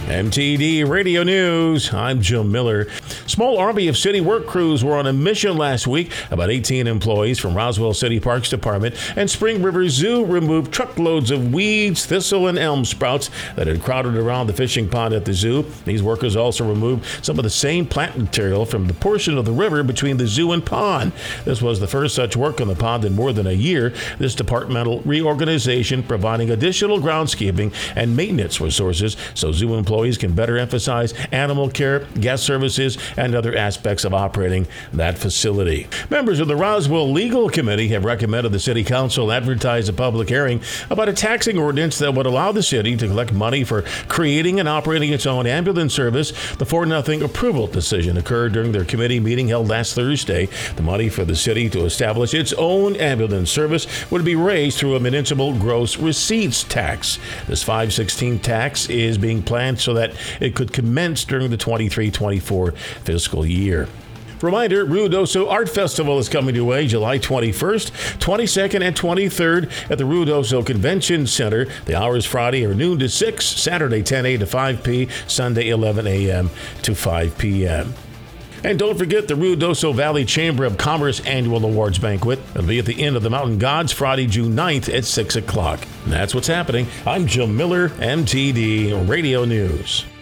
MTD Radio News, I'm Jim Miller. Small army of city work crews were on a mission last week. About 18 employees from Roswell City Parks Department and Spring River Zoo removed truckloads of weeds, thistle, and elm sprouts that had crowded around the fishing pond at the zoo. These workers also removed some of the same plant material from the portion of the river between the zoo and pond. This was the first such work on the pond in more than a year. This departmental reorganization providing additional groundskeeping and maintenance resources so zoo employees can better emphasize animal care, guest services, and other aspects of operating that facility. Members of the Roswell Legal Committee have recommended the City Council advertise a public hearing about a taxing ordinance that would allow the city to collect money for creating and operating its own ambulance service. The 4-0 approval decision occurred during their committee meeting held last Thursday. The money for the city to establish its own ambulance service would be raised through a municipal gross receipts tax. This 516 tax is being planned so that it could commence during the 23-24 fiscal year. Reminder, Ruidoso Art Festival is coming your way July 21st, 22nd, and 23rd at the Ruidoso Convention Center. The hours Friday are noon to 6, Saturday 10 a.m. to 5 p.m., Sunday 11 a.m. to 5 p.m. And don't forget the Ruidoso Valley Chamber of Commerce Annual Awards Banquet. It'll be at the Inn of the Mountain Gods Friday, June 9th at 6 o'clock. And that's what's happening. I'm Jim Miller, MTD Radio News.